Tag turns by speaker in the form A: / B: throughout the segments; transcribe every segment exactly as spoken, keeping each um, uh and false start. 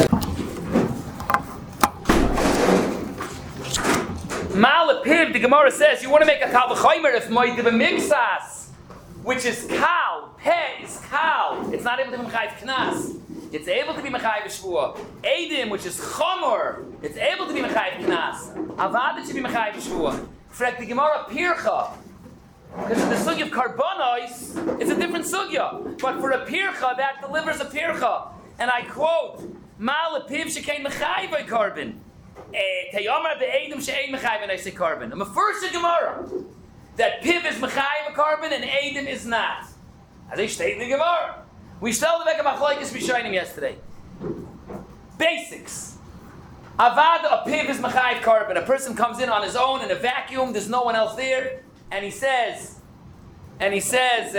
A: Malapiv, the Gemara says, you want to make a kal v'chomer if moidiv a mimsas, which is kal, peh is kal. It's not able to be mechayiv knas. It's able to be mechayiv shvua. Edim, which is chomer, it's able to be mechayiv knas. Avad, it should be mechayiv shvua. Frek the Gemara pircha, because the sugya of karbonos, it's a different sugya. But for a pircha, that delivers a pircha. And I quote, Malapiv shekain mechayiv carbon. Teyamar be'edim she'ein mechayiv and I say carbon. I'm a first in Gemara that piv is mechayiv a carbon and edim is not. As I state in the Gemara, we still the Becca Machlokes Rishonim yesterday. Basics. Avad a piv is mechayiv carbon. A person comes in on his own in a vacuum. There's no one else there, and he says, and he says.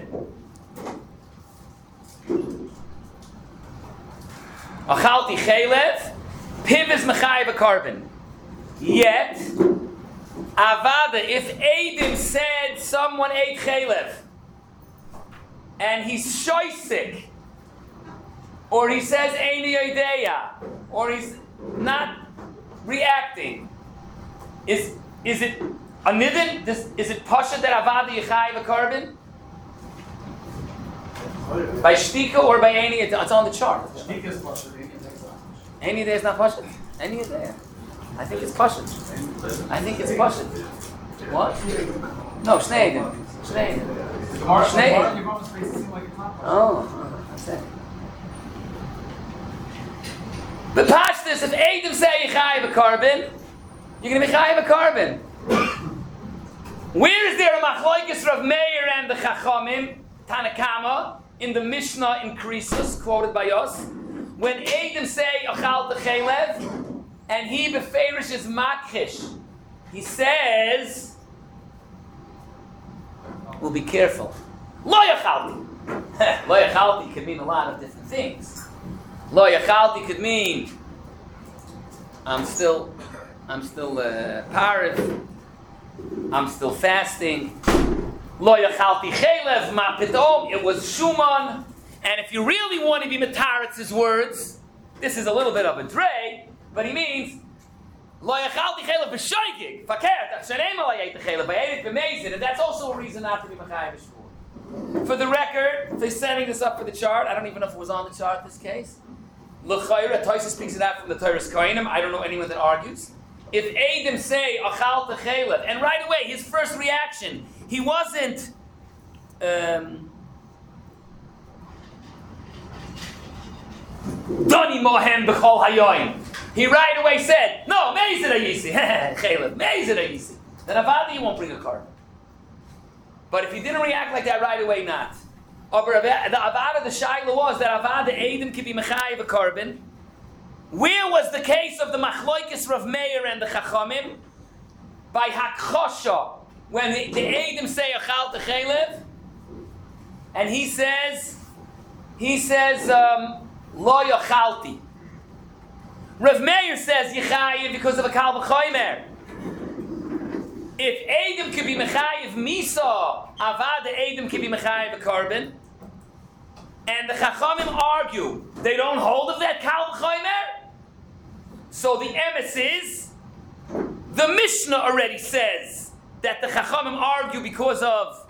A: Achalti chelev. Piv is mechayiv a carbon. Yet, avada, if Eidim said someone ate chelev, and he's shoysik, or he says eini yodeya, or he's not reacting, is is it a nidin? Is it pasha that avada yechayiv a carbon? By shtika or by eini? It's on the chart.
B: Shtika is pasha.
A: Any day is not pashut. Any day. I think it's pashut. I think it's pashut. What? No, Shnei Eidim. Shnei Eidim. Shnei Eidim. Oh, that's it. But pashtus, if Eidim say Yechayiv a carbon, you're going to be Yechayiv a carbon. Where is there a machlokes Rav Meir and the Chachamim, Tanakama, in the Mishnah in Krisus, quoted by us? When Eidim say Achal Techelev, and he beferish is Makhish, he says, well, be careful. Lo Yachalti. Lo Yachalti could mean a lot of different things. Lo Yachalti could mean I'm still, I'm still uh, parif, I'm still fasting. Lo Yachalti Chelev Ma Pitom. It was Shuman. And if you really want to be Mataritz's words, this is a little bit of a dre, but he means Lo yachalti chelev b'shoigig fakert achshaneim lo yait chelev b'ayit b'meizid, and that's also a reason not to be mechayiv b'shvur. For the record, they're setting this up for the chart. I don't even know if it was on the chart in this case. L'chayra, Taisa speaks it out from the Torah's Kohanim. I don't know anyone that argues. If Eidim say achal chelev, and right away his first reaction, he wasn't. Um, Doni mohem b'chol hayoyim. He right away said, "No, meizid ayisi, chelev, meizid ayisi." Then avada you won't bring a carbon. But if he didn't react like that right away, not. Over the avada, the shaila was that avada Eidim could be mechayiv a carbon. Where was the case of the machlokes Rav Meir and the Chachamim? By hakchosha, when the, the Eidim say achal techelev, and he says, he says. Um, Lo yochalti. Rav Meir says yechayiv because of a kal v'chomer. If Eidim could be mechayiv misa, avad Eidim could be mechayiv a carbon, and the Chachamim argue they don't hold of that kal v'chomer. So the emes is the Mishnah already says that the Chachamim argue because of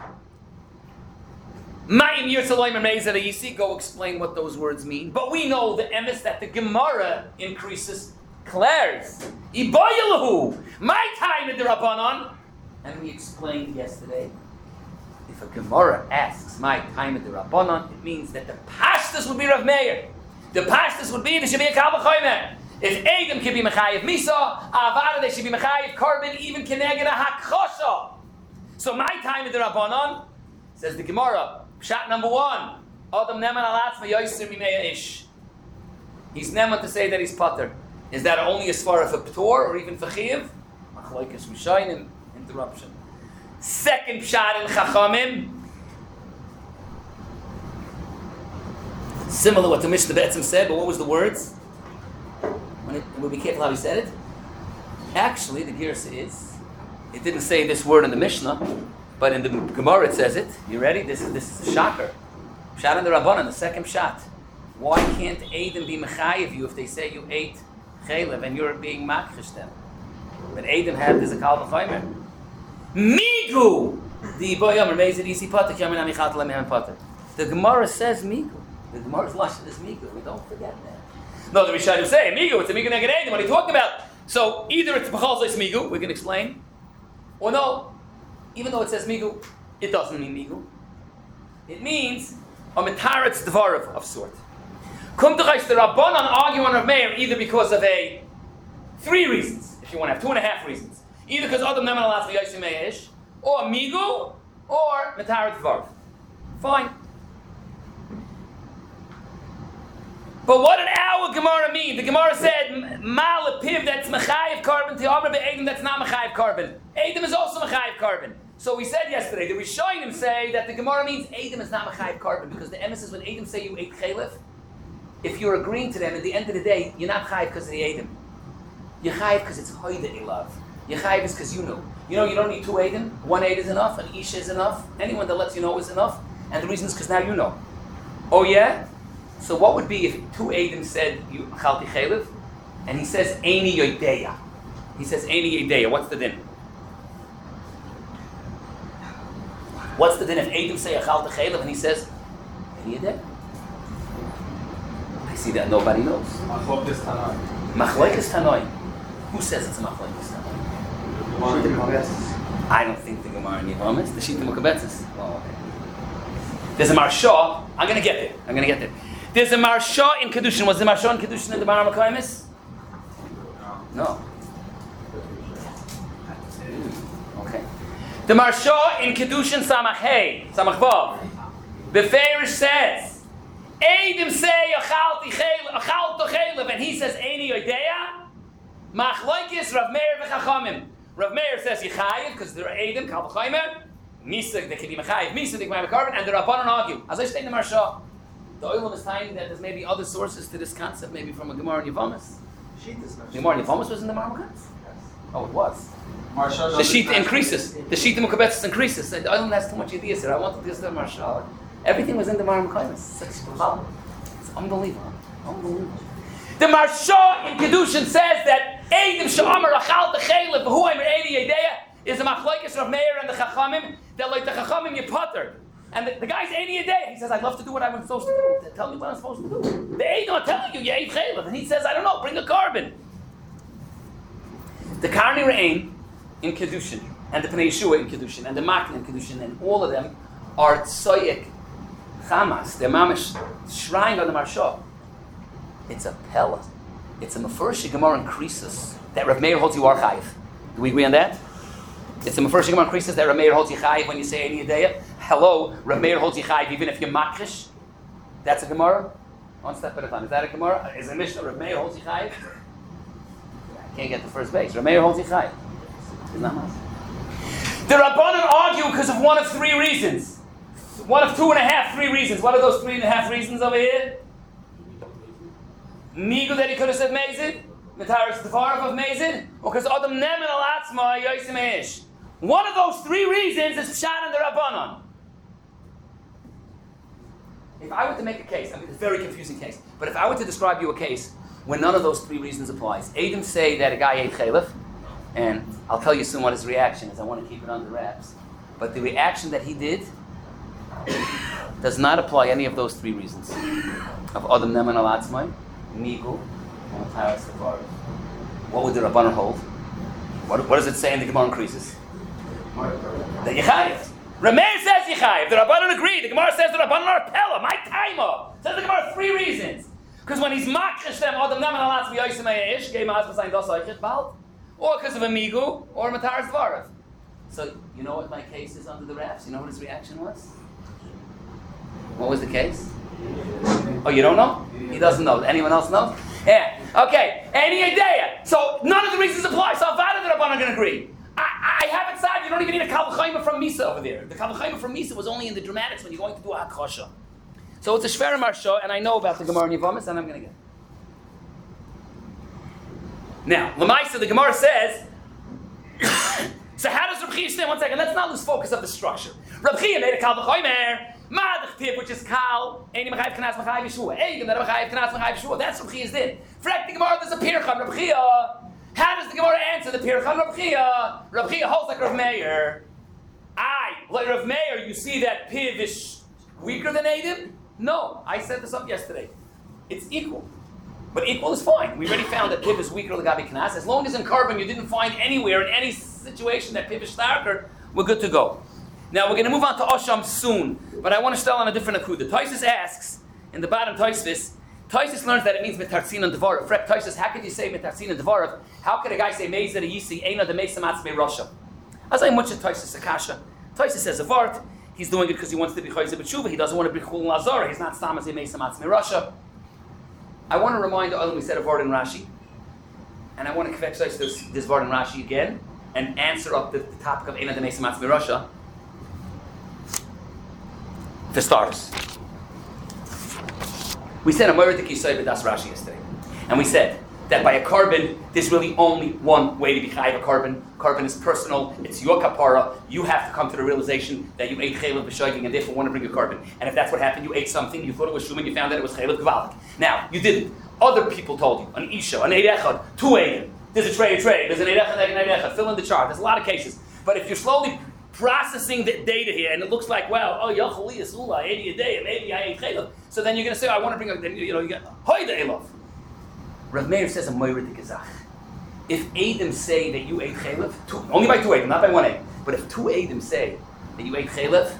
A: Ma'im Yerushalayim and Meizad Ayisi. Go explain what those words mean. But we know the emes that the Gemara increases, declares. Iboyalahu, my time in the Rabbanon. And we explained yesterday, if a Gemara asks my time in the Rabbanon, it means that the Pashtus would be Rav Meir. The Pashtus would be, there should be a Kal V'chomer. If Eidim can be Mechayiv Misa, Avada, they should be Mechayiv Carbon, even Keneged a Hakchosha. So my time in the Rabbanon, says the Gemara, Pshat number one, Adam Neman Alatz V'yoyser Mimeya Ish. He's Neman to say that he's Pater. Is that only as far as a Ptor or even for Chiv? Machlokes Rishonim, interruption. Second Pshat in Chachamim, similar what the Mishnah Be'etzim said, but what was the words? When it, we'll be careful how he said it. Actually, the Girsa is, it didn't say this word in the Mishnah, but in the Gemara it says it. You ready? This is this is a shocker. Pshat in the Rabbanan, the second Pshat. Why can't Eidim be mechayiv you if they say you ate chaylev and you're being makrish them? But Eidim have this a kal v'chaymer. Migu! The boyam mezid isi pater kamen amichat lemem pater. The Gemara says migu. The Gemara's lashon is migu. We don't forget that. No, the Rishonim say migu. It's a migu neged Eidim. What are you talking about? So either it's b'chal zeis migu. We can explain, or no. Even though it says migu, it doesn't mean migu. It means a metaretz dvarav of sort. Kum d'chayis the Rabbanan argue on Rav Meir either because of a three reasons, if you want to have two and a half reasons. Either because Adam Neman Alas v'Yosim Meish, or Migu, or Metaret Dvarav. Fine. But what did our Gemara mean? The Gemara said, Ma lepiv, that's Mechayiv carbon, Te'amra be'edim, that's not Mechayiv carbon. Edim is also Mechayiv carbon. So we said yesterday, the Rishonim say that the Gemara means Edim is not Mechayiv carbon, because the emes is when Edim say you ate Chalef, if you're agreeing to them, at the end of the day, you're not Chayiv because of the Edim. You're Chayiv because it's Hoy that you love. You're Chayiv is because you know. You know you don't need two Edim. One Eid is enough, an Isha is enough. Anyone that lets you know is enough. And the reason is because now you know. Oh yeah? So what would be if two Edim said, you Chalti Chalev, and he says, Eini Yodeya. He says, Eini Yodeya. What's the din? What's the din if Edim say Chalti Chalev and he says, Eini Yodeya? I see that nobody knows.
B: Machlokes Tanoi.
A: Machlokes Tanoi. Who says it's a Machlokes Tanoi? I don't think the Gemara in Yevamis. The Shita Mukabetzis. Oh, okay. There's a Marsha. I'm going to get there. I'm going to get there. There's a Marsha in Kedushin. Was the Marsha in Kedushin in the Bar HaMakaimis? No. Okay. The Marsha in Kedushin Samach Hey, Samach Vav. The Farish says, Eidim say achalti chaylev, and he says Eini Yodeya. Machlokes Rav Meir v'Chachamim. Rav Meir says Yechayiv because they're Eidim Kal v'Chaymer. Misa they can be Mechayiv. Misa they can be Mechayiv, and the Rabbanon argue. As I say in the Marsha, the Olam is telling that there's maybe other sources to this concept, maybe from a Gemara in Yevamis. The Gemara in Yevamis was in the Marmakas. Oh, it was. The Shita increases. The Shita Mukabetzis increases. The Olam has too much ideas here. I wanted to just the Marsha. Everything was in the Mar HaMakaimis. It's unbelievable. Unbelievable. The Marsha in Kedushin says that Eidim Sha'amar Achal Techelev V'hu Eimer Eini Yodeya is a Machlokes Rav Meir and the Chachamim that like the Chachamim you putter. And the, the guy's Eini Yodeya. He says, I'd love to do what I'm supposed to do. Tell me what I'm supposed to do. The Eidim are telling you you ate Chelev. And he says, I don't know, bring a carbon. The Karni Re'ain in Kedushin and the Pnei Yeshua in Kedushin and the Makin in Kedushin and all of them are Tzoyek Chamas, they're mamish shrine on the Marsha. It's a pella. It's a Mefurish Gemara in Krisus that Rav Meir holds you are chayiv. Do we agree on that? It's a Mefurish Gemara in Krisus that Rav Meir holds you chayiv when you say Eini Yodeya. Hello, Rav Meir holds you chayiv even if you're makrish. That's a Gemara. One step at a time. Is that a Gemara? Is a Mishnah Rav Meir holds you chayiv? I can't get the first base. Rav Meir holds you chayiv. It's not much. The Rabbanan argue because of one of three reasons. One of two and a half, three reasons. What are those three and a half reasons over here? Migu that he could have said Mezid, Metaris Tvarov of Mezid, or because Adam Nemen Alatzma Yosim Eish. One of those three reasons is Pshat and the Rabbanon. If I were to make a case, I mean, it's a very confusing case, but if I were to describe you a case where none of those three reasons applies, Eidim say that a guy ate Chalef, and I'll tell you soon what his reaction is. I want to keep it under wraps. But the reaction that he did does not apply any of those three reasons of Adam Neman Alatzmai, Migu, and Metaris Tvarov. What would the Rabbanon hold? What, what does it say in the Gemara increases? That Yechayiv. Rameir says Yechayiv. The Rabbanon agree. The Gemara says the Rabbanon are Pella. My timer says the Gemara three reasons. Because when he's makrish them, Adam Neman Alatzmai Yosim Eish, Gei Ma'az B'Sayin Das Eichit Bald, or because of a Migu or a Metaris Tvarov. So you know what my case is under the wraps? You know what his reaction was? What was the case? Oh, you don't know? He doesn't know. Anyone else know? Yeah. Okay. Any idea? So none of the reasons apply. So Avada the Rabbanon are going to agree. I, I have it said you don't even need a Kal V'Chayma from Misa over there. The Kal V'Chayma from Misa was only in the dramatics when you're going to do a Hakosha. So it's a Shver Marsha, and I know about the Gemara in Yevamis, and I'm going to get it. Now, Lamaisa, the Gemara says, so how does Reb Chia stand? One second, let's not lose focus of the structure. Reb Chia made a Kal V'Chaymer Madach Piv, which is Kal, Einim Mechayiv Kanas Mechayiv Yeshua. Eidim that Mechayiv Kanas Mechayiv Yeshua. That's Rav Chia's din. Frek the Gemara, there's a Pircham, Rav Chia. How does the Gemara answer the Pircham, Rav Chia? Rav Chia holds like Rav Meir. I, like Rav Meir, you see that Piv is weaker than Eidim? No, I set this up yesterday. It's equal. But equal is fine. We already found that Piv is weaker than Gabi Kanas. As long as in carbon you didn't find anywhere in any situation that Piv is starker, we're good to go. Now we're going to move on to Osham soon, but I want to start on a different akuda. Taisus asks, in the bottom Taisus, Taisus learns that it means Metarzin and Devarov. Frek Taisus, how could you say Metarzin and Devarov? How could a guy say Mezer Yisi, Eina de Mesa Matzme Rasha? As I much at Taisus Akasha. Taisus says a Vart, he's doing it because he wants to be Chayzer B'tshuva, he doesn't want to be Chul Lazar, he's not Stam as a Mesa Matzme Rasha. I want to remind all we said a Vart in Rashi, and I want to correct this, this Vart in Rashi again, and answer up the, the topic of Eina de Mesa Matzme Rasha. For starters, we said a Moiridik Yisai B'das Rashi yesterday, and we said that by a carbon, there's really only one way to be chayiv a carbon. Carbon is personal, it's your kapara. You have to come to the realization that you ate chaylev b'shoiging and therefore want to bring a carbon. And if that's what happened, you ate something, you thought it was shuman, you found that it was chaylev gvalik. Now, you didn't. Other people told you, an isha, an eid echad, two eidim. There's a tray, a tray, there's an eid echad, an eid echad. Fill in the chart. There's a lot of cases. But if you're slowly processing the data here, and it looks like, well, oh, yachali asula, I ate a day, maybe I ate chaylev. So then you're going to say, oh, I want to bring a, then you know, you get hoy the elov. Rav Meir says a moira de gezach. If Eidim say that you ate chaylev, two, only by two Eidim, not by one Eidim, but if two Eidim say that you ate chaylev,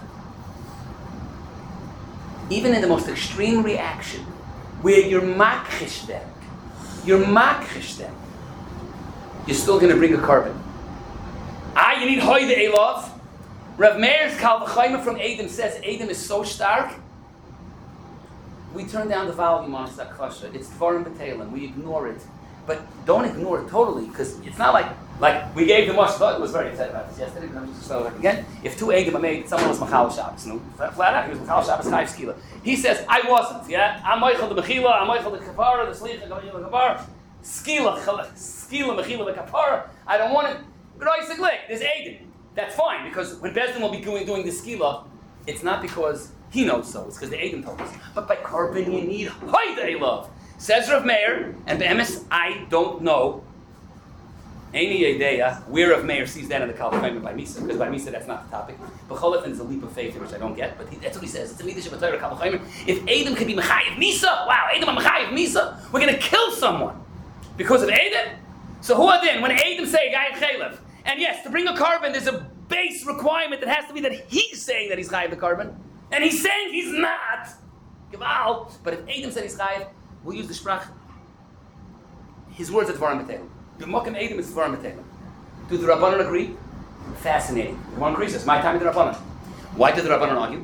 A: even in the most extreme reaction, where you're makhish them, you're makhish them, you're still going to bring a carbon. Ah, you need hoy the elov. Rav Meir's Kal V'chayma from Eidim says Eidim is so stark. We turn down the volume on Sakfasha. It's Dvarim B'Teilim. We ignore it. But don't ignore it totally, because it's not like, like we gave the Moshe, it was very upset about this yesterday, but I'm just going to again. If two Eidim are made, someone was Machal Shabbos. No, flat out, he was Machal Shabbos, Chayiv Skila. He says, I wasn't, yeah? I'm Moichel the Mechila, I'm Moichel the Kapara, the Slicha, the Kapara, Skila, Skila, Mechila, the Kapara. I don't want it. There's Eidim. That's fine, because when Bezdin will be doing, doing the Skila, it's not because he knows so, it's because the Eidim told us. But by carbon you need Hoy love. Says Rav Meir, and Be'emes, I don't know any idea where Rav Meir sees that in the Kal V'chayma by Misa, because by Misa that's not the topic. B'cholefin is a leap of faith, which I don't get, but he, that's what he says. It's a Midrash of Kal V'chayma. If Eidim could be Mechayiv Misa, wow, Eidim are Mechayiv Misa, we're going to kill someone because of Eidim. So who are then when Eidim say Gayim Chaylev? And yes, to bring a carbon, there's a base requirement that has to be that he's saying that he's chayiv the carbon, and he's saying he's not. Gival. But if Eidim said he's chayiv, we'll use the sprach. His words are Dvarim B'Teilim. The Mokim Eidim is Dvarim B'Teilim. Do the Rabbanon agree? Fascinating. One agrees. It's my time with the Rabbanon. Why did the Rabbanon argue?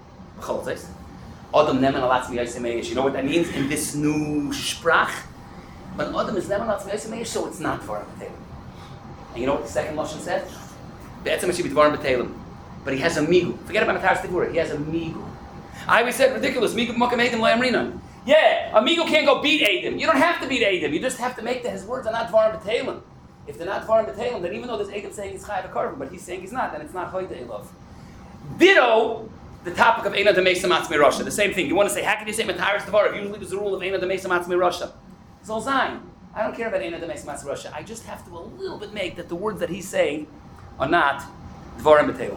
A: Adam nemen alatzmi yaisem. You know what that means in this new sprach? When Adam is nemen alatzmi yaisem, so it's not Dvarim B'Teilim. And you know what the second Lashon said? Be'etzem should be Dvarim B'Teilim. But he has a migu. Forget about Matar Stivura. He has a migu. I always said, ridiculous. Migu Mokim Eidim La'amrinan. Yeah, a migu can't go beat Eidim. You don't have to beat Eidim. You just have to make that his words are not Dvarim B'Teilim. If they're not Dvarim B'Teilim, then even though there's Eidim saying he's chayav a carbon, but he's saying he's not, then it's not Hoy love. Ditto, the topic of Eina de Mesa Matzmei Rasha. The same thing. You want to say, how can you say Mataris Devar? Usually there's the rule of Eina de Mesa Matzmei Rasha. It's all Zayin. I don't care about Eina de Mesa Matzmei Rasha. I just have to a little bit make that the words that he's saying are not Dvarim B'Teilim.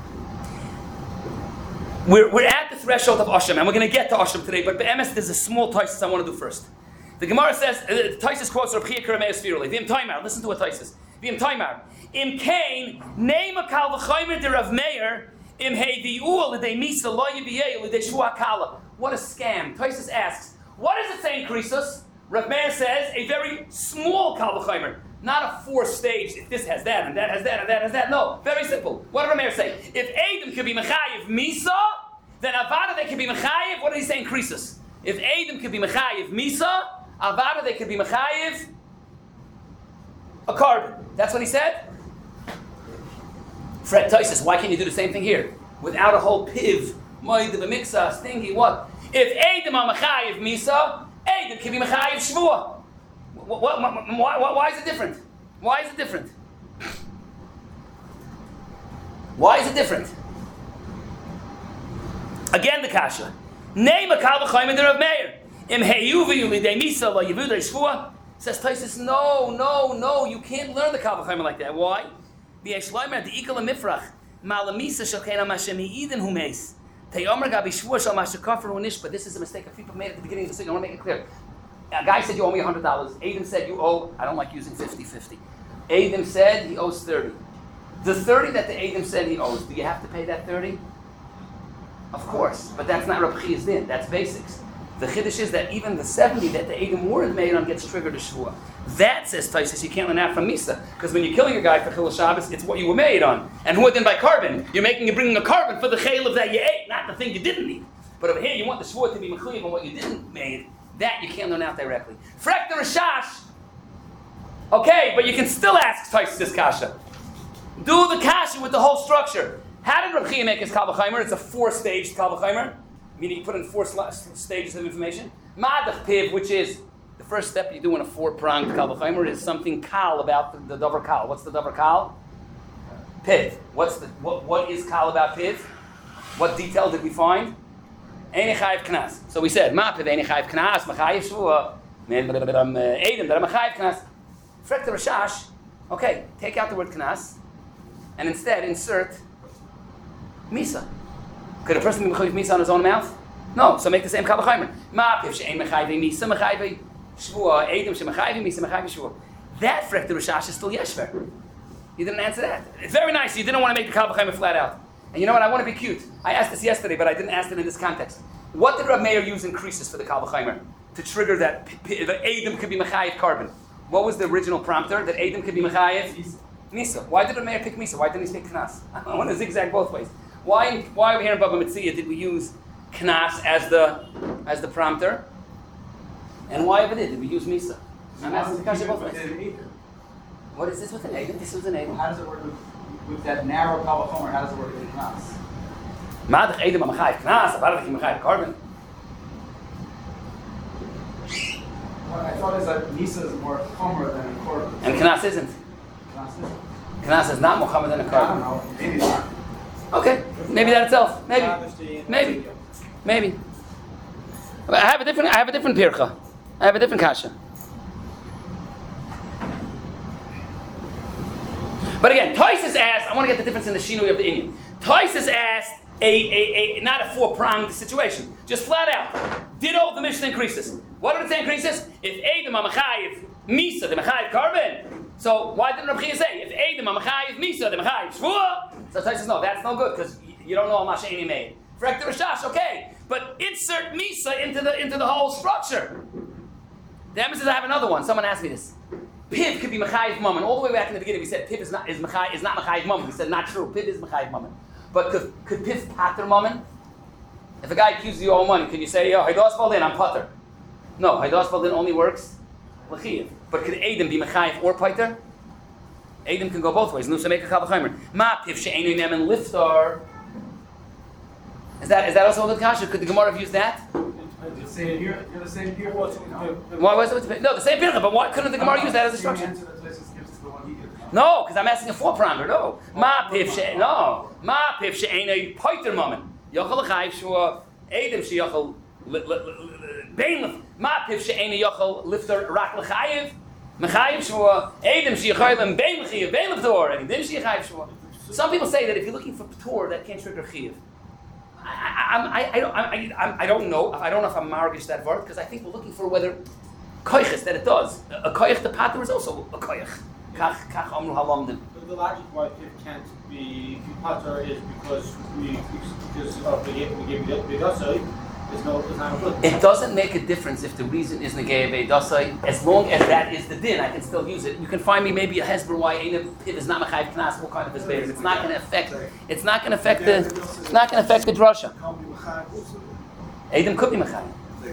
A: We're, we're at the threshold of Osham, and we're going to get to Osham today, but Be'emes, there's a small Taisus I want to do first. The Gemara says, uh, Taisus quotes Rav Chia Karameus Firuli. V'im Taimar, listen to what Taisus. V'im Taimar. Im Kain, name a Kal V'chaymer de Rav Meir, im Heidi'u l'dei Misa lo yibiyei l'dei Shua Kala. What a scam. Taisus asks, what does it say in Krisos? Rav Meir says, a very small Kal V'chaymer. Not a four-stage, if this has that, and that has that, and that has that. No, very simple. What did Rav Meir say? If Eidim could be Mechayiv Misa, then Avada they could be Mechayiv, what did he say in Krisos? If Eidim could be Mechayiv Misa, Avada they could be Mechayiv a carbon. That's what he said? Fred Taisus, why can't you do the same thing here? Without a whole piv, Moed the Mixa, stingy, what? If Eidim are Mechayiv Misa, Eidim can be Mechayiv Shvua. What, what, why, why, why is it different? Why is it different? Why is it different? Again, the kasha. Name a kal v'chayim the Rav Meir. Im heyu v'yulidei misa lo yivudei shvua. Says Taisus, no, no, no, you can't learn the kal v'chayim like that. Why? V'yesh loimer the ikal mifrach malamisa shel kein amashem eden humeis. Teyomer gabi shvua shel mashakafer unish. But this is a mistake a people made at the beginning of the thing. I want to make it clear. A guy said you owe me one hundred dollars. Adam said you owe. I don't like using fifty-fifty. Adam said he owes thirty. The thirty that the Adam said he owes, do you have to pay that thirty? Of course, but that's not Rav Chiya's din. That's basics. The chiddush is that even the seventy that the Adam weren't made on gets triggered to shvua. That says Taisus you can't learn that from Misa, because when you're killing a guy for Chilul Shabbos, it's what you were made on. And who then by carbon? You're making, you're bringing a carbon for the chaylev that you ate, not the thing you didn't eat. But over here, you want the shvua to be mechuyev on what you didn't made. That you can't learn out directly. Frek the Rashash. Okay, but you can still ask Taisus this kasha. Do the kasha with the whole structure. How did Rav Chiya make his Kal V'chaymer? It's a four-staged Kal V'chaymer, meaning you put in four sl- stages of information. Madach Piv, which is the first step you do in a four-pronged Kal V'chaymer, is something Kal about the, the Davar Kal. What's the Davar Kal? Piv. What's the what? What is Kal about Piv? What detail did we find? Ein Chayiv Knas. So we said, Ma Piv Ein Chayiv Knas, Machayiv Shvua, Edom that I'm Machayiv Knas. Frek the Rashash. Okay, take out the word Knas, and instead insert Misa. Could a person be mechayiv Misa on his own mouth? No. So make the same Kal V'chaymer. Ma piv she'ein mechayiv Misa mechayiv shvua Edom she'mechayiv Misa mechayiv shvua. That frek the Rashash is still yeshver. You didn't answer that. It's very nice. You didn't want to make the Kal V'chaymer flat out. And you know what? I want to be cute. I asked this yesterday, but I didn't ask it in this context. What did Rav Meir use in creases for the Kal V'chaymer to trigger that p- p- that Edom could be mechayiv carbon? What was the original prompter that Edom could be mechayiv Misa? Why did Rav Meir pick Misa? Why didn't he pick Knas? I want to zigzag both ways. Why, why over here in Baba Metzia did we use Knas as the as the prompter? And why over there did we use Misa? I'm asking the question both ways. What is this with an Edom? This was an Edom.
B: How does it work with, with that narrow Kal V'chomer? How does it work with Knas?
A: Madach Edom Amachayiv Knas, Abaravich Amachayiv Carbon.
B: Well, I thought it's that Misa is more Chomer than a Korban.
A: And Knas isn't.
B: Knas isn't?
A: Knas is not Muhammad than a
B: I
A: carbon.
B: don't know. Maybe not.
A: Okay, maybe that itself. Maybe, maybe, maybe. I have a different. I have a different pircha. I have a different kasha. But again, Taisus asked. I want to get the difference in the shinui of the Inyan. Taisus asked a, a, a not a four-pronged situation, just flat out. Ditto the Mishnah increases. What did it say increases? If Edom Amachayiv Misa, the Machayiv carbon. So why didn't Rav Chiya say if Edom Amachayiv Misa, the Machayiv Shvua? So Taisus says no, that's no good because you don't know how much any made. Frek the Rashash, okay, but insert Misa into the into the whole structure. The Emma says I have another one. Someone asked me this. Piv could be Machayiv Mammon. All the way back in the beginning, we said Piv is not is Machayiv is not Machayiv Mammon. We said not true. Piv is Machayiv Mammon. But could could Piv pater Mammon? If a guy accuses you of money, can you say, "Yo, Haidos Baldin, I'm pater"? No, Haidos Baldin only works L'chiyev. But could Edom be Machayiv or pater? Edom can go both ways. Nusa make a Kal V'chaymer. Ma Piv she'enu nemen liftar. Is that is that also a good kasha? Could the Gemara have used that?
B: The same here. You're the same here.
A: Why was it? No, the same pircha. But why couldn't the Gemara use that as a structure? No, because I'm asking a four-pronged. No, ma piv she no ma piv she ain't pater moment. Yochel chayiv shua Edom she yochel bein ma piv she ain't yochel lifter rak lechayiv mechayiv shua Edom she yochel and bein lechayiv bein lifter and then she chayiv shua. Some people say that if you're looking for p'tor, that can't trigger chayiv. I, I, I, don't, I, I, I don't know. I don't know if I'm margish that word because I think we're looking for whether koiches that it does. A koich the pater is also a koich. Kach kach amru halamdim.
C: The logic why it can't be pater is because we because of the we gave the dasai. There's no there's not a good.
A: It doesn't make a difference if the reason is negei dasai. As long as that is the din, I can still use it. You can find me maybe a hesber why ain't piv is not mechayiv knas. What kind of hesber? It's not going to affect. It's not going to affect the. It's not going to affect the drasha. Edom could be mechayiv.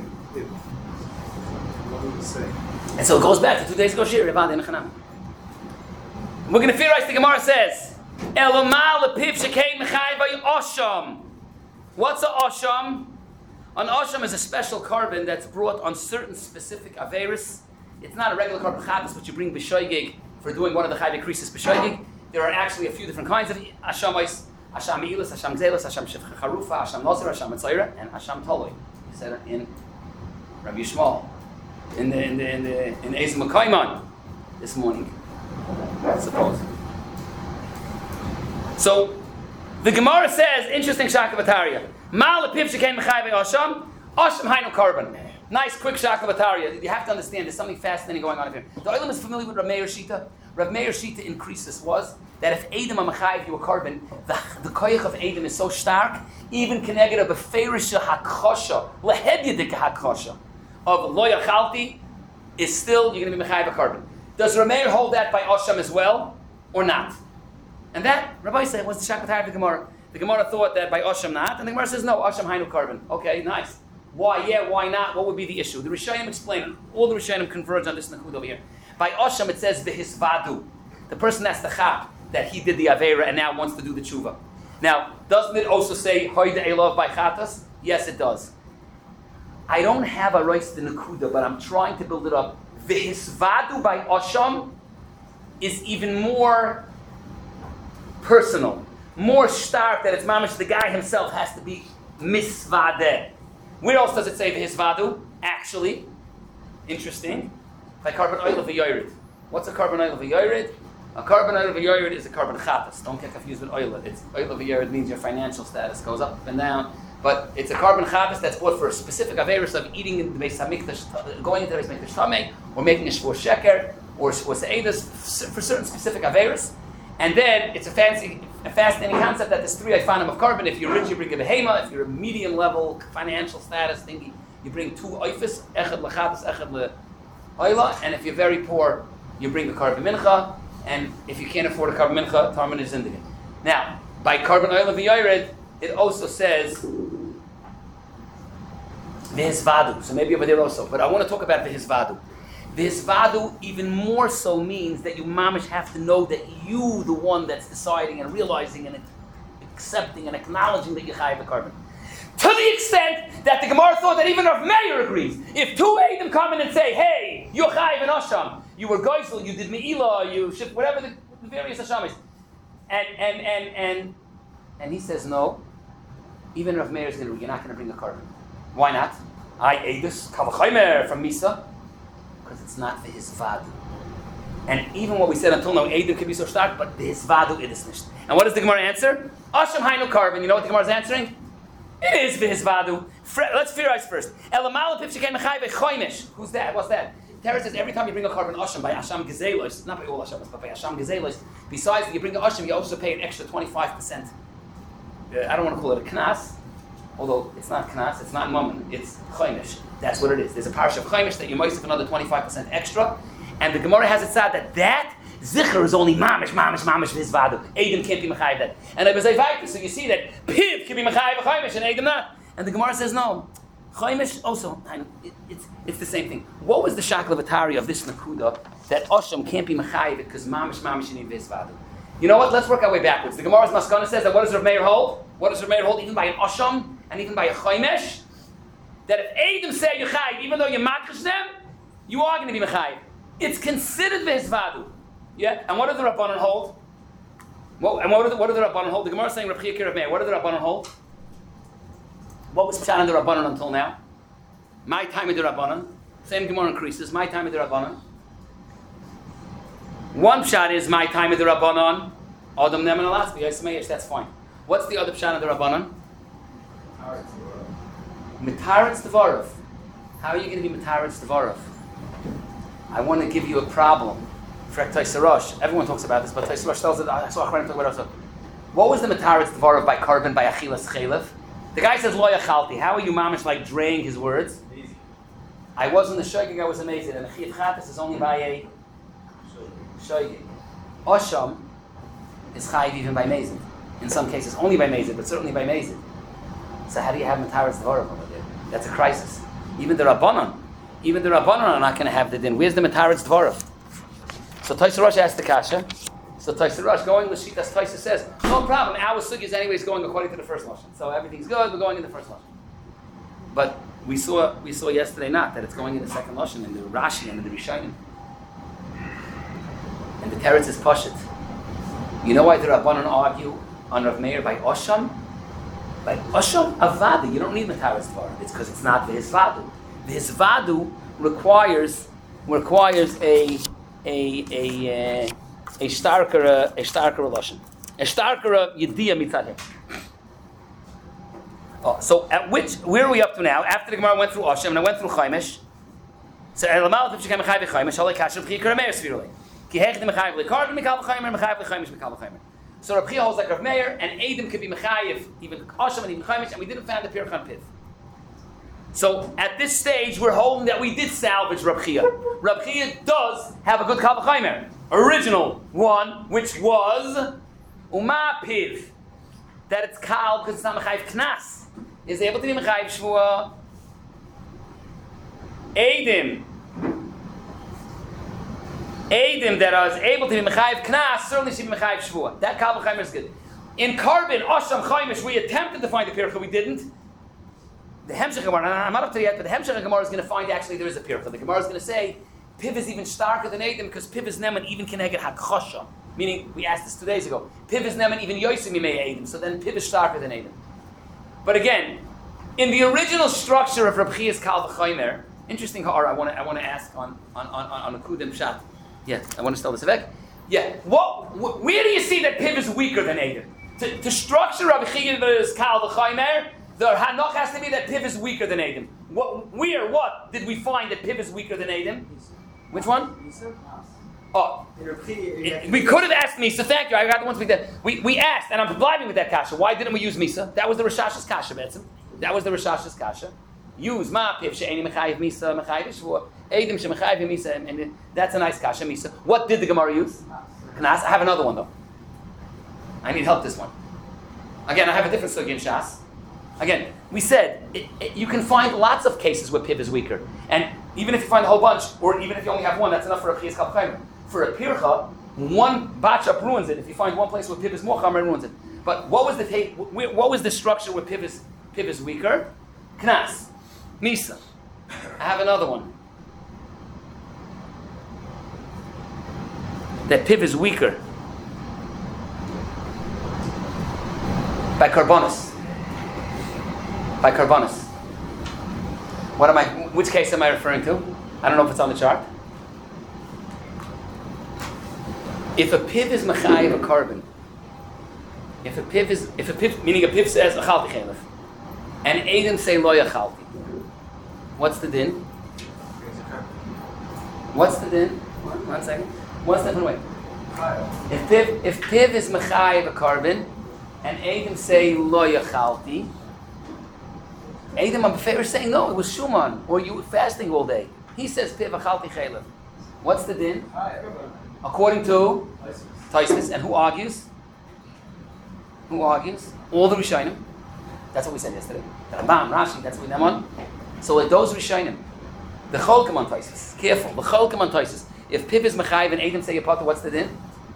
A: And so it goes back to two days ago. Shir Rebbe Mechanam. We're going to theorize. The Gemara says, "Elomal lepiv shekein mechayiv osham." What's a osham? An osham is a special carbon that's brought on certain specific averis. It's not a regular carbon chatas, which you bring b'shoigig for doing one of the chayve krisis b'shoigig. There are actually a few different kinds of ashamais. Hashem Eilis, Hashem Gzelos, Hashem Shivcha Charufa, Hashem Nosir, Hashem Mitzayra, and Hashem Toloi. He said it in Rabbi Yishmael, in the in the in the in Ezer Makaiman this morning, I suppose. So the Gemara says, interesting Shakavataria. Mal Piv Shekain Mechayve Hashem, Hashem Hainu Karban. Nice, quick Shakavataria. You have to understand, there's something fascinating going on here. The Olam is familiar with Rav Meir Shita. Rav Meir Shita increases was that if Edom Amachayev you a carbon, the, the koyach of Edom is so stark, even connected a beferisha hakosha, lehedyedik hakosha of lo yachalti is still, you're going to be Mechayev a carbon. Does Rav Meir hold that by Osham as well, or not? And that, Rabbi said, was the Shakatayr of the Gemara. The Gemara thought that by Osham not, and the Gemara says no, Osham Hainu carbon. Okay, nice. Why, yeah, why not? What would be the issue? The Rishayim explain, all the Rishayim converge on this nakud over here. By Osham it says v'hisvadu. The person that's the chap, that he did the Aveira and now wants to do the tshuva. Now, doesn't it also say hoyde elov by chatas? Yes, it does. I don't have a rois the nakuda, but I'm trying to build it up. V'hisvadu by Osham is even more personal, more stark, that it's mamish, the guy himself has to be misvadeh. Where else does it say v'hisvadu? Actually, interesting, by carbon oil of a yored. What's a carbon oil of a yored? A carbon oil of a yored is a carbon chatas. Don't get confused with oil. It's oil of a yored means your financial status goes up and down, but it's a carbon chatas that's bought for a specific averus of eating in the Beis Hamikdash, going into the Beis Hamikdash tamei, or making a shvur sheker, or shvur se'edas for certain specific averus. And then it's a fancy, a fascinating concept that there's three ifanim of carbon. If you're rich, you bring a behema. If you're a medium level financial status thingy, you bring two oifis, echad lechatas, echad le'oila. And if you're very poor, you bring the carbon mincha. And if you can't afford a carbon mincha, tarman is indigan. Now, by carbon oil of the yored, it also says v'hisvadu. So maybe over there also. But I want to talk about v'hisvadu. V'hisvadu even more so means that you mamish have to know that you, the one that's deciding and realizing and accepting and acknowledging that you chayav the carbon. To the extent that the Gemara thought that even Rav Meir agrees. If two Eidim come in and say, hey, you're chayav and Osham, you were Geisel, you did Me'ilah, you shipped whatever the, the various Hashamis. And, and, and, and, and he says, no, even Rav Meir is going to, you're not going to bring a carbon. Why not? I Eidus, Kavachaymer from Misa. Because it's not the hisvadu. And even what we said until now, Eidim can be so stark, but the hisvadu it is nicht. And what does the Gemara answer? Asham hainu carbon. You know what the Gemara is answering? It is the hisvadu. Let's theorize first. Elamal pip sheken mechai vechoimish. Who's that? What's that? Terra says every time you bring a carbon asham by asham gezelos, not by all asham, but by asham gezelos. Besides, you bring the asham, you also pay an extra twenty-five percent. Uh, I don't want to call it a knas, although it's not knas, it's not mammon, it's choimish. That's what it is. There's a parsha of choimish that you might have another twenty-five percent extra, and the Gemara has it said that that zicher is only mamish, mamish, mamish v'hisvadu. Edom can't be mechayiv that. And it was a so you see that piv can be mechayiv choimish and Edom not. And the Gemara says no. Choimish also, it, it's, it's the same thing. What was the shaklavatari of this nakuda that Osham can't be mechayiv because mamish, mamish and v'hisvadu? You know what? Let's work our way backwards. The Gemara's Maskana says that what does Rav Meir hold? What does Rav Meir hold even by an Osham and even by a choimish? That if Edom say you're chayiv, even though you're makrish them, you are going to be mechayiv. It's considered v'hisvadu. Yeah? And what do the Rabbanon hold? What, and what do the, what do the Rabbanon hold? The Gemara is saying Rav Chia Rav Meir. What do the Rabbanon hold? What was Pshat in the Rabbanon until now? My time of the Rabbanon. Same Gemara increases. My time of the Rabbanon. One Pshat is my time of the Rabbanon. Adam Neman Alasbi. Yismeish. That's fine. What's the other Pshat of the Rabbanon? Mitaretz Devarov. How are you going to be Mitaretz Devarov? I want to give you a problem. Frek Taisarosh. Everyone talks about this, but Taisarosh tells it. I saw Achranim talk about it also. What was the Mitaretz Devarov by carbon by Achilas Chelev? The guy says Lo Yachalti. How are you mamish like draying his words? Easy. I wasn't the shoygig, I was amazing. And Chiyat Chatas is only by a shoygig. Osham is chayiv even by mezid. In some cases, only by mezid, but certainly by mezid. So how do you have Mitaretz Devarov over there? That's a crisis. Even the Rabbanon, even the Rabbanon are not going to have the din. Where's the Mitaretz Devarov? So Taisa Rosh asked the kasha. So Taisa Rosh going with Shitas Taisa says, no problem. Our sugi is anyways going according to the first motion. So everything's good. We're going in the first motion. But we saw we saw yesterday not that it's going in the second motion in the Rashi and in the Rishonim. And the Teretz is Pashit. You know why the Rabbanon argue on Rav Meir by Osham. By Osham Avada, you don't need Mataras Dvar. It's because it's not the Hisvadu. The Hisvadu requires requires a a a uh, a starker a starker lashon, a starker yediyah mitzadeh. Oh, so at which where are we up to now? After the Gemara went through Osham and I went through Chaimish. So Elamal if she came Mechayiv Chaimish, Halei Kasher B'chi Karameir Svirulei. Ki Hechdi Mechayiv LeKarben Mikal V'Chaimer Mechayiv LeChaimish Mikal V'Chaimer. So Rav Chia holds like Rav Meir, and Adam could be Mechayiv, even Osham and even Chaimish, and we didn't find the Pirchan Piv. So at this stage, we're holding that we did salvage Rav Chia. Rav Chia does have a good Kal V'Chaimer, original one, which was Uma Piv, that it's Kal because it's not Mechayiv Knas, is able to be Mechayiv Shvua. Adam, Adam that is able to be Mechayiv Knas certainly should be Mechayiv Shvua. That Kal V'Chaimer is good. In Carbon, Osham Chaimish, we attempted to find the Pircha, we didn't. The Hemshech Gemara, I'm not up to it yet, but the Hemshech Gemara is going to find actually there is a Pircha. The Gemara is going to say Piv is even starker than Adam because Piv is Neman even Keneged HaKchosha. Meaning, we asked this two days ago, Piv is Neman even Yosim Yimei Adam, so then Piv is starker than Adam. But again, in the original structure of Rav Chia's Kal V'Chaimer, interesting ha'ara, I want to I want to ask on on on on a Kudim Pshat. Yeah, I want to tell this Vek. Yeah, what wh- where do you see that Piv is weaker than Adam? To, to structure Rav Chia's Kal V'Chaimer, the Hanoch has to be that Piv is weaker than Adam. What, where, what did we find that Piv is weaker than Adam? Which one? Oh, it, we could have asked Misa. Thank you. I got the ones we did. We we asked, and I'm blinding with that kasha. Why didn't we use Misa? That was the Rishash's kasha, Betzim. That was the Rishash's kasha. Use ma Piv she'eni mechayiv Misa mechayiv shvua Adam she'mechayiv Misa, and, and that's a nice kasha Misa. What did the Gemara use? Knas. I have another one though. I need help this one. Again, I have a different sugi in Shas. Again, we said it, it, you can find lots of cases where Piv is weaker, and even if you find a whole bunch, or even if you only have one, that's enough for a Chias Kal V'Chaimer. For a Pircha, one batchup ruins it. If you find one place where Piv is more Chamer, it ruins it. But what was the take, what was the structure where Piv is Piv is weaker? Knas, Misa. I have another one. That Piv is weaker by Karbonis. By Karbonis. What am I? Which case am I referring to? I don't know if it's on the chart. If a Piv is Mechayiv a carbon, if a Piv is, if a Piv, meaning a Piv says Achalti Chelef, and Adam say Lo Yachalti, what's the din? What's the din? One, one second. One step away. If Piv, if Piv is Mechayiv a carbon, and Adam say Lo Yachalti, Adam I'm favor saying no, it was Shuman, or you were fasting all day. He says Piv Achalti Chelef. What's the din? According to Tosfos, and who argues? Who argues? All the Rishonim. That's what we said yesterday. The Rambam, Rashi, that's what we them on. So like those Rishonim, the Cholkim on Tosfos. Careful, the Cholkim on Tosfos. If Piv is Mechayiv and Adam say Potter, what's the din?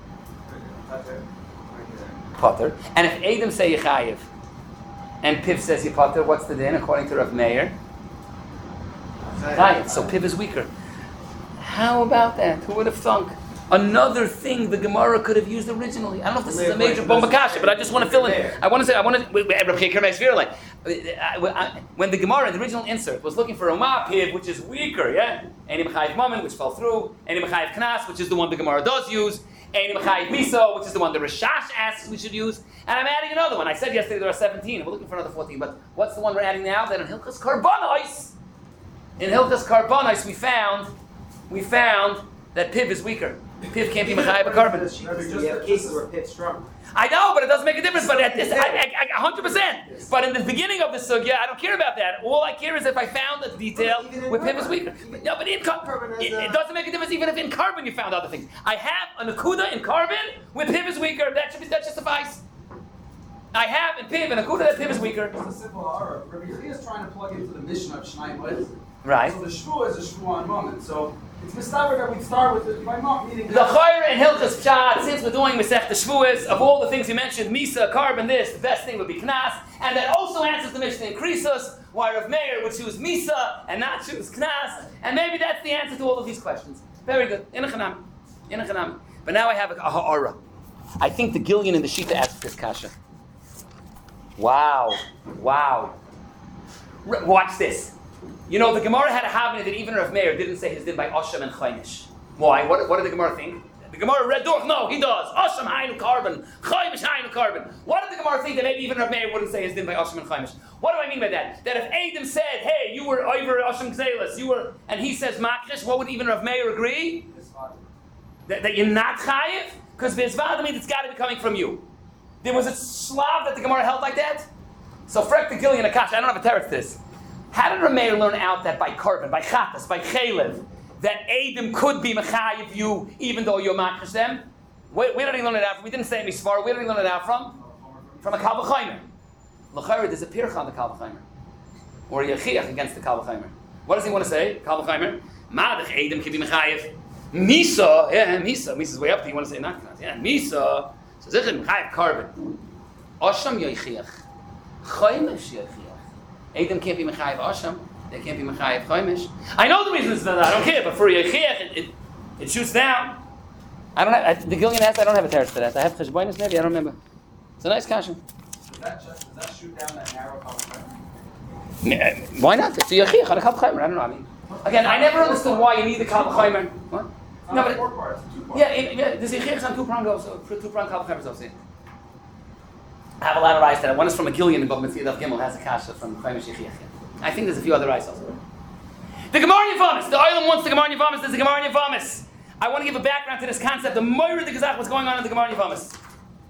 A: Potter. And if Adam say Yechayiv and Piv says Potter, what's the din? According to Rav Meir, Chayiv. So Piv is weaker. How about that? Who would have thunk? Another thing the Gemara could have used originally. I don't know if this is a major bomba kasha, but I just want to fill in. I want to say, I want to. Like, when the Gemara, the original insert, was looking for a Piv, which is weaker, yeah? Any Mechayiv Mammon, which fell through. Any Mechayiv Knas, which is the one the Gemara does use. Any Mechayiv Miso, which is the one the Rishash asks we should use. And I'm adding another one. I said yesterday there are seventeen. We're looking for another fourteen. But what's the one we're adding now? Then in Hilchas Karbonos, in Hilchas Karbonos, we found, we found that Piv is weaker. Piv can't be Mechayiv a carbon.
B: There's just cases where Piv's strong.
A: I know, but it doesn't make a difference. But at this, I, I, I, one hundred percent. But in the beginning of the sugya, I don't care about that. All I care is if I found a detail where Piv is weaker. No, but in carbon, it, it doesn't make a difference even if in carbon you found other things. I have a nakuda in carbon where Piv is weaker. That should be, that should suffice. I have in Piv and nakuda that Piv is weaker.
B: It's a simple horror. Rabbi Yehuda is trying to plug into the mission of Shnai Moed.
A: Right.
B: So the shvua is a shvua on moment. So it's mistaber that we start with it by not meaning.
A: The Chayr and Hilchas Pshat, since we're doing Masech the Shvuas, of all the things you mentioned, Misa, carbon, this, the best thing would be Knas, and that also answers the Mishnah in Krisos, why Rav Meir would choose Misa and not choose Knas, and maybe that's the answer to all of these questions. Very good. In a chanam. In a chanam. But now I have a, a ha'ara. I think the Gillian and the Shita asked this kasha. Wow. Wow. R- watch this. You know, the Gemara had a havana that even Rav Meir didn't say his din by Osham and Chaimish. Why? What, what did the Gemara think? The Gemara read durch. No, he does. Osham hainu carbon. Chaimish hainu carbon. What did the Gemara think that maybe even Rav Meir wouldn't say his din by Osham and Chaimish? What do I mean by that? That if Adam said, hey, you were over Osham Gzelis, you were, and he says Makrish, what would even Rav Meir agree? That, that you're not chayiv? Because Bezvada means it's got to be coming from you. There was a Slav that the Gemara held like that? So Frek the Gillian Akash, I don't have a teretz to this. How did Rameir learn out that by carbon, by chatas, by chalev, that Adam could be mechayiv you even though you're makrish them? Where, where did he learn it out from? We didn't say misvar. Where did he learn it out from? From a Kal V'chaimer. L'chayr, there's a pircha on the Kal V'chaimer. Or a yechiach against the Kal V'chaimer. What does he want to say? Kal V'chaimer. Madach Adam can be mechayiv. Misa, yeah, Misa. Misa's way up there. You want to say not? Yeah, Misa. So zichin mechayiv carbon. Osham yechiach. Chaimish yechiach. Adam can't be mechayiv Osham. They can't be mechayiv Chaimish. I know the reason it's not. I don't care. But for yechiach, it, it it shoots down. I don't have I, the Gillian asked. I don't have a teretz for that. I have cheshbonis maybe. I don't remember. It's a nice kasha.
B: Does that, does that shoot down that narrow column?
A: Why not? It's a yechiach on a kal v'chaimer. I don't know. I mean, again, I never understood why you need the kal v'chaimer. What?
B: Uh,
A: No, but
B: four parts, two parts.
A: yeah, it, yeah. There's yechiach on two prong also. Two prong kal v'chaimer also. I have a lot of rice that one is from a Gillian in Bab Mitzvah Daf Gimel has a kasha from Chaimish yechiach. I think there's a few other rice also. The Gemara Yavamis. The Olam wants the Gemara Yavamis. There's a Gemara Yavamis. I want to give a background to this concept. The Moira the Gazach, what's going on in the Gemara Yavamis.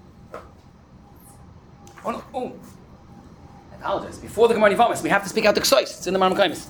A: Oh, no. Oh. I apologize. Before the Gemara Yavamis, we have to speak out the Ksois. It's in the Marmar Kaimis.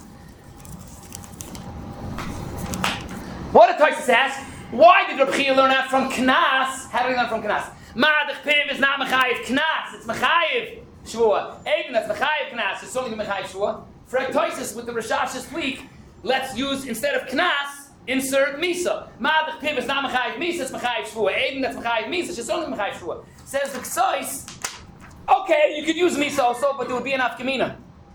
A: What did Tosfos ask? Why did Reb Chia learn out from Knas? How did he learn from Knas? Ma'adach Piv is not Mechayiv Knas. It's Mechayiv Shvua. Eden, that's Mechayiv Knas. It's only Mechayiv Shvua. Frek Tosfos with the Rashash's week, let's use, instead of Knas, insert Misa. Ma'adach Piv is not Mechayiv Misa, it's Mechayiv Shvua. Eden, that's Mechayiv Misa. It's only Mechayiv Shvua. Says the Ksois, okay, you could use Misa also, but there would be an Afkamina.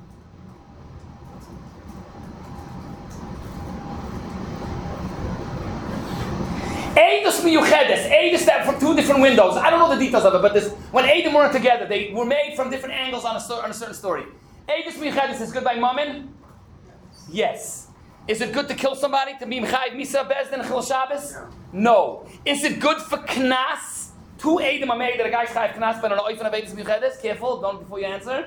A: Eidos miyuchedes, Eidos that from two different windows. I don't know the details of it, but this, when Eidim weren't together, they were made from different angles on a, sto- on a certain story. Eidos miyuchedes is good by Mammon? Yes. Is it good to kill somebody, to be Mechayiv Misa Bezdin and Chil Shabbos? No. Is it good for Knas? Two Eidim are made that a guy's Chayiv Knas, but on an Oifen of Eidos miyuchedes? Careful, don't before you answer.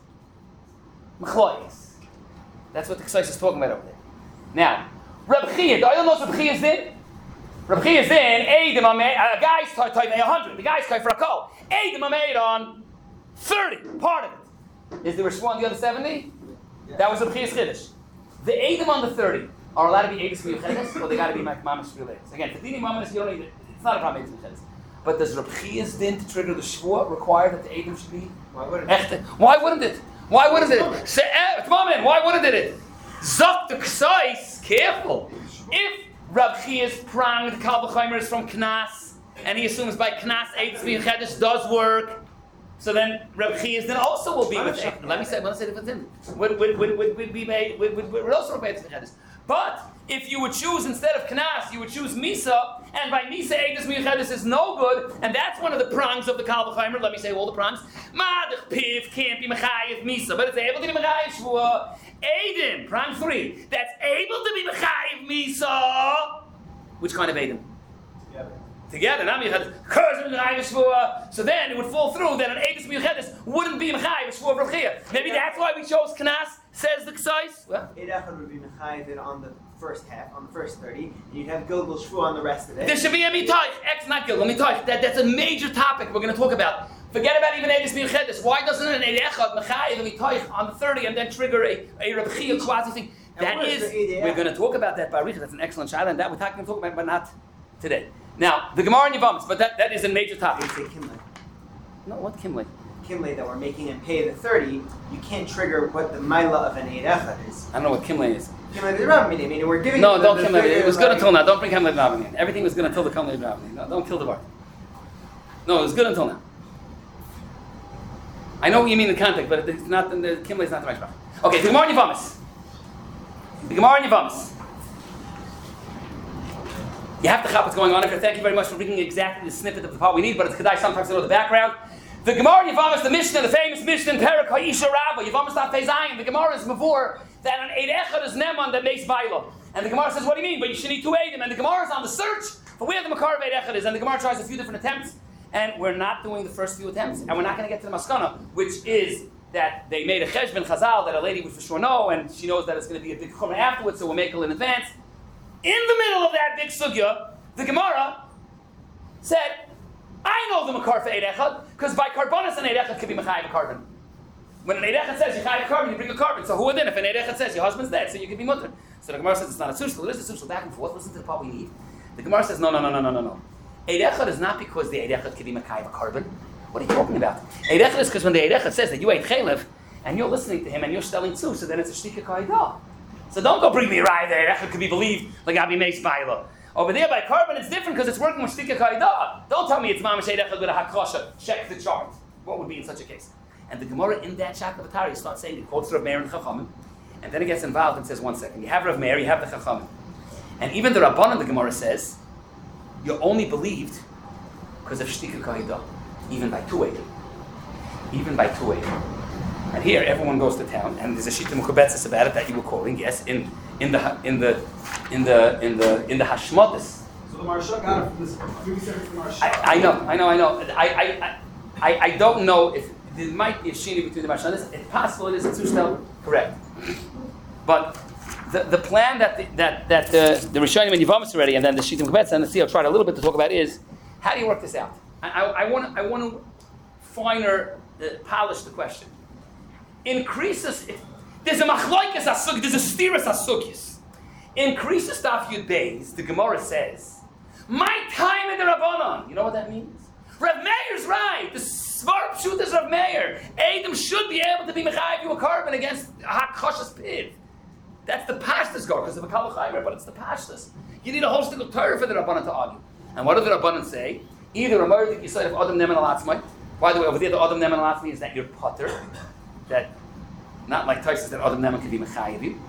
A: Mechlois. That's what the Ksois is talking about over there. Now, Reb Chia, do you know what Reb Chia is in? Reb Chia is in, Eidim are made, a guy's type made one hundred, the guy's type for a kol. Eidim are made on thirty, part of it. Is there a shvua on the other seventy? Yeah. That was Reb Chia's chiddush. The Eidim on the thirty are allowed to be Eidim miyuchedes, or they got to be mamash related. Again, for dini mamash, you don't need it. It's not a problem Eidim miyuchedes. But does Reb Chia's din to trigger the shvua require that the Eidim should be?
B: Why wouldn't it?
A: Why wouldn't it? Why wouldn't it? Say, eh, come on, man, why wouldn't it? Zok the Ksois, careful. If Reb Chia's pranged Kal V'chaimer is from Knas, and he assumes by Knas Eidos miyuchedes does work. So then Reb Chia's then also will be with Eidim. Let me say, let me say the thing. Would would would would would be made would would would also be Eidos miyuchedes. But if you would choose instead of Knas, you would choose Misa, and by Misa Eidos miyuchedes is no good, and that's one of the prongs of the Kal V'chaimer. Let me say all the prongs. Madach Piv can't be Mechayiv Misa, but it's able to be Mechayiv Shvua. Eidim, prong three, that's able to be Mechayiv Misa. Which kind of Eidim?
B: Together.
A: Together, not Mechayiv Shvua. So then it would fall through that an Eidos miyuchedes wouldn't be Mechayiv Shvua of Reb Chia. Maybe that's why we chose Knas, says the Ksois. Well,
D: Eid Echad would be Mechayiv on the first half, on the first thirty, and you'd have Gilgal Shvu on the rest of it.
A: there should be a Mitoich, X not Gilgal, Mitoich. That, that's a major topic we're going to talk about. Forget about even Eidos miyuchedes. Why doesn't an Eid Echad Mechayiv and Mitoich on the thirty and then trigger a, a Reb Chia quasi thing? That is, we're going to talk about that, Baricha. That's an excellent shot, and that we're talking talk about, but not today. Now, the Gemara in Yavamis, but that, that is a major topic.
D: They say Kimley.
A: No, what Kimley?
D: Kimley that we're making him pay the thirty, you can't trigger what the Maila of an Eid Echad is.
A: I don't know what Kimley is.
D: Kimley the Rabbini, I mean, we're giving
A: No,
D: the,
A: don't
D: the
A: kill it. It was good
D: like,
A: until now. Don't bring Kimley Rabbini in. Everything was good until the Kimley Rabbini. No, don't kill the bar. No, it was good until now. I know what you mean in context, but it's not. The Kimley is not the right spot. Okay, the Gemara in Yavamis. The Gemara in Yavamis. You have to chop what's going on here. Thank you very much for bringing exactly the snippet of the part we need, but it's kedai sometimes to know the background. The Gemara Yavamas, the Mishnah, the famous Mishnah in Perak Ha'isha Rabbah, Yavamas Daf Zayin. The Gemara is before that an Eid Echad is Neman that makes Baila. And the Gemara says, what do you mean? But you should need two Eidim. And the Gemara is on the search for where the Makar of Eid Echad is. And the Gemara tries a few different attempts. And we're not doing the first few attempts. And we're not going to get to the Maskana, which is that they made a Cheshbon Chazal that a lady would for sure know, and she knows that it's going to be a big Chumrah afterwards, so we'll make it in advance. In the middle of that big Sugya, the Gemara said, I know the Makar for Eid Echad, because by Karbonis an Eid Echad can be Mechayiv a carbon. When an Eid Echad says you Chayiv a carbon, you bring a carbon. So who then? If an Eid Echad says your husband's dead, so you can be mutter. So the Gemara says it's not a sushal, it is a sushal, back and forth, listen to the part we need. The Gemara says, no, no, no, no, no, no, no. Eid Echad is not because the Eid Echad can be Mechayiv a carbon. What are you talking about? Eid Echad is because when the Eid Echad says that you ate Chaylev, and you're listening to him, and you're selling too, so then it's a Shtika Kaidah. So don't go bring me a raya there, Eid Echad could be believed like Abi Meis Baila. Over there by carbon, it's different because it's working with Shtika Kaidah. Don't tell me it's Mamash Eid Echad with a Hakosha. Check the chart. What would be in such a case? And the Gemara in that Shakavatari starts saying, it quotes Rav Meir and Chachamim, and then it gets involved and says, one second, you have Rav Meir, you have the Chachamim. And even the Rabbanan, the Gemara says, you only believed because of Shtika Kaidah, even by two Eidim. Even by two Eidim. And here, everyone goes to town, and there's a Shita Mukabetzis about it that you were quoting, yes, in in the in the in the in the in the Hashmotis.
B: So the Marsha got it from this previous from Marsha.
A: I, I know, I know, I know. I I, I I don't know if there might be a shini between the Marsha. It's possible it is a Tzustel, correct. But the, the plan that the, that that the the Rishonim and Yavamas already, and then the Shita Mukabetzis and the Tzio tried a little bit to talk about is how do you work this out? I want I want to finer uh, polish the question. Increases, there's a machlokes asuk, there's a stiras asukis. Increases Daf Yud Beis, the Gemara says, my time in the Rabbanon. You know what that means? Rav Meir's right. The Svar Pshut is Rav Meir. Adam should be able to be mechayiv you a carbon against a hakoshes piv. That's the pashtas go because of a kalachaymer, but it's the pashtas. You need a whole stick of Torah for the Rabbanon to argue. And what do the Rabbanon say? Either a murder you say of Adam Neman Alatzmai. By the way, over there the Adam Neman Alatzmai is that you're potter. That, not like Taisus, that Adam Neman can be mechayiv you.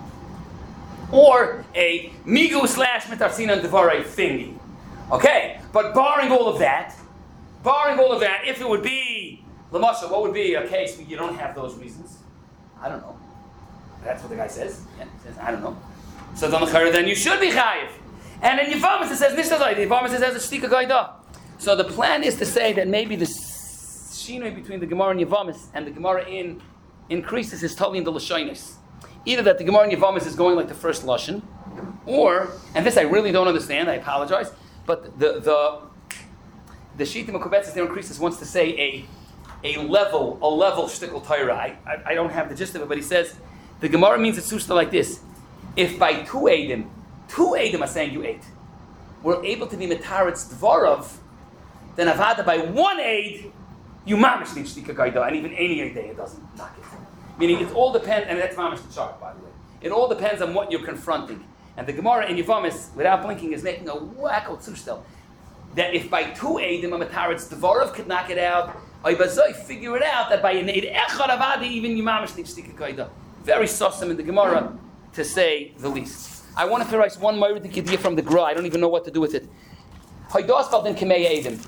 A: Or a migu slash mitarsina and devare thingy. Okay, but barring all of that, barring all of that, if it would be Lamasha, what would be a case where you don't have those reasons? I don't know. That's what the guy says. Yeah, he says, I don't know. So then you should be chayiv. And in Yavamas it says nishtazai. The Yavamas says a shtika gaida. So the plan is to say that maybe the shinoi between the Gemara and Yavamas and the Gemara in increases is totally in the Lashonis. Either that the Gemara in Yavamas is going like the first Lashon, or, and this I really don't understand, I apologize, but the the the Shita Mekubetzes there increases wants to say a a level, a level shtickle Torah. I, I, I don't have the gist of it, but he says the Gemara means it's sushta like this. If by two Eidim, two Eidim are saying you ate, we're able to be Metaretz Dvarov, then Avada by one Eid, you mamish need shtika gaida, and even any day it doesn't knock it. Meaning it all depends, and that's mamish the chart, by the way. It all depends on what you're confronting. And the Gemara in Yavamis, without blinking, is making a wacko tzushtel. That if by two Eidim a Metaretz Dvarov could knock it out, Oibazoi figure it out that by an Eid Echad Avada, even you mamish need shtika gaida. Very sossam in the Gemara, to say the least. I want to raise one more idea from the Gra. I don't even know what to do with it. Haidas Baldin Kimei Eidim.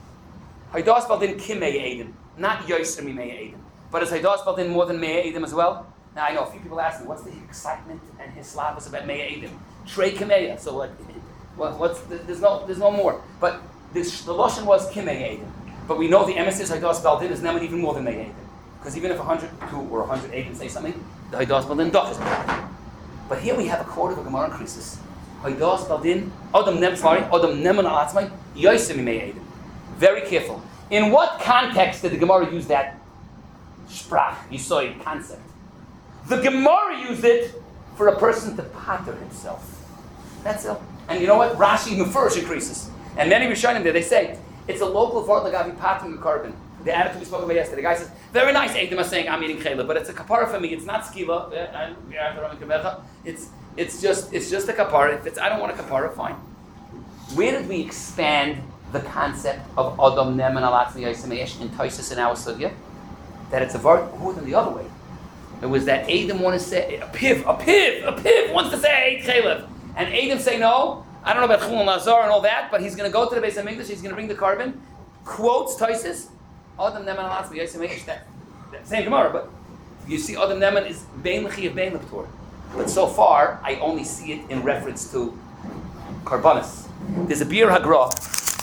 A: Haidas Baldin Kimei Eidim. Not Yoser Mimei Eidim. But is Haidas Baldin more than Mei Eidim as well? Now I know a few people ask me, what's the excitement and his slavas about Mei Eidim? Trey Kimeya. So like, well, what's the, there's no there's no more. But this, the Lashon was Kimei Eidim. But we know the emissaries Haidas Baldin is never even more than Mei Eidim. Because even if one hundred two or one hundred Eidim say something, the Haidas Baldin Doch is more. But here we have a quarter of a Gemara increases. Haidas Baldin, Adam Nem, sorry, Adam Neman Alatzmai, Yosem Mimei Eidim. Very careful. In what context did the Gemara use that sprach, yisoid concept? The Gemara used it for a person to pater himself. That's it. And you know what? Rashi even first increases. And many Rishonim there, they say, it's a local vort lagavi patering a carbon. The attitude we spoke about yesterday. The guy says, very nice, Eidim are saying, I'm eating chayla, but it's a kapara for me. It's not skila. It's it's just it's just a kapara. If it's I don't want a kapara, fine. Where did we expand the concept of Adam Neman Alatzmi Yaisameyesh in Taisus in our sugya? That it's a vart more than the other way. It was that Eidim want to say a piv, a piv, a piv wants to say I ate chaylev, and Eidim say no. I don't know about Chulun Lazar and all that, but he's going to go to the Beis HaMikdash, he's going to bring the carbon, quotes Toises, Adam Neman Alatzma Yosem Meish, that same Gemara, but you see Adam Neman is Bein L'chiyav Bein L'Ptur. But so far, I only see it in reference to Karbanis. There's a Bir Hagra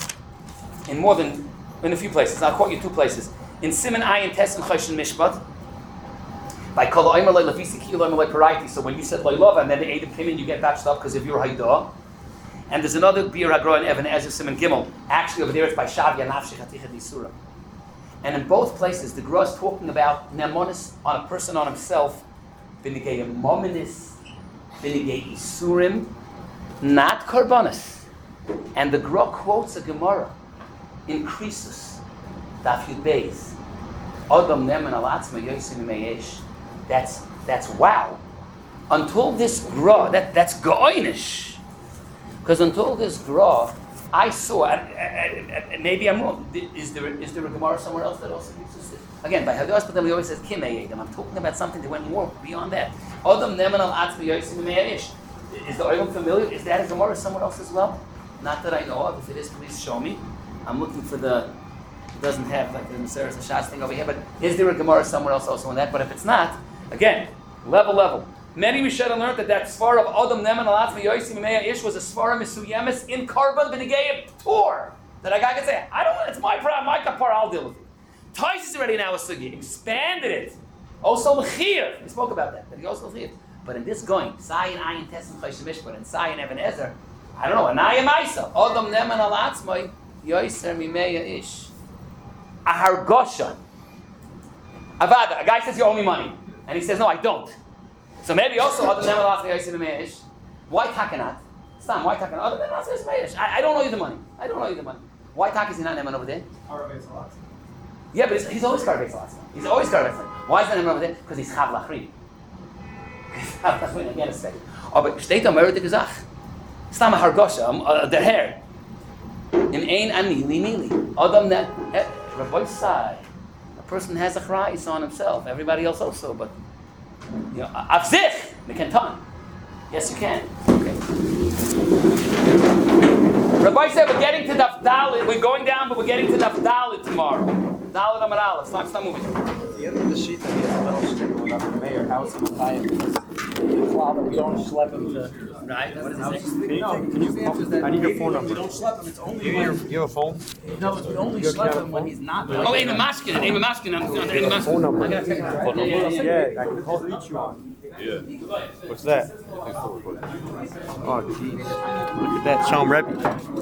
A: in more than, in a few places. I'll quote you two places. In Siman Ayin Tes and Choshen Mishpat, by Kol Omer Loi Lefisi Ki Loi Loi Paraiti. So when you said Loi Lova and then the Edom came in, you get batched up because of your Haidah. And there's another Bir Hagra in Evan Ezer Siman Gimel. Actually over there it's by Shavia Nafshi Chatichet Yisura. And in both places, the Gra is talking about Nemonis on a person on himself, Binigay Mominis, Binigay Isurim, not Karbanis. And the Gra quotes a Gemara in Krisus, Daf Yud Beis, Adam Neman Alatzma Yosim Meyesh. That's that's wow. Until this Gra, that that's Goinish. Because until this Gra, I saw, I, I, I, maybe I'm wrong. Is there is there a Gemara somewhere else that also uses it? Again, by Hadass Patel, he always says Kim Eidam. I'm talking about something that went more beyond that. Adam Neman Alatzma Yosim Meyesh. Is the Oilam familiar? Is that a Gemara somewhere else as well? Not that I know of. If it is, please show me. I'm looking for the. It doesn't have like the Maseres Hashas thing over here, but is there a Gemara somewhere else also in that? But if it's not, again, level level. Many we should have learned that that Sfar of Adam Neman Alatzma Yosim Meya Ish was a Sfar Misuyemis in Karban B'Negei Tor. That a guy could say, I don't want. It's my problem, my kapar. I'll deal with it. Tais is already now a sugi. Expanded it. Also l'chiyah. We spoke about that. That he also l'chiyah. But in this going, Zayin Ayin Tesem Chayshim Mishpat and Zayin Even Ezer, I don't know. Anaya Maisa Adam Neman Alatzma Yosim Meya Ish. A hargosha. Avada. A guy says you owe me money, and he says no, I don't. So maybe also Adam Neman Alatzma Yosim Meya Ish. Why takanat? Stam. Why takanat? Adam Neman Alatzma Yosim Meya Ish. I don't owe you the money. I don't owe you the money. Why tak is he not Neman over there? Yeah, but he's, he's always Karbeitz Alatzma. He's always Karbeitz. Why is that Neman over there? Because he's Chav Lachri. Chav Lachri. Again, a second. Oh, but steht da mer de gezach. Stam a hargosha. Um, der Herr. In ein ani li nili. Adam net. Rabbi side. A person has a chrais on himself. Everybody else also, but you know, avzich mekentan. Yes, you can. Okay. Rabbi said we're getting to Daf Dalit. We're going down, but we're getting to Daf Dalit tomorrow. Dalit Amar Aleph. Stop, stop moving.
B: At the end of the sheet, he has a little sticker with the mayor. How is he Messiah? We don't schlep him to.
A: Right? What does it say?
B: No, can you, I need your phone number. We don't schlep him. It's only you, when,
E: you have a phone?
B: No, we only schlep him when he's not.
A: Oh, Amy Maskin. Amy Maskin. I'm on Amy Maskin.
E: Phone number.
A: I gotta check it out.
E: Phone
A: Yeah, yeah,
E: number?
A: yeah.
E: Yeah, I can call reach you on. Yeah. What's that? Oh, geez. Look at that, Sean Rebbe.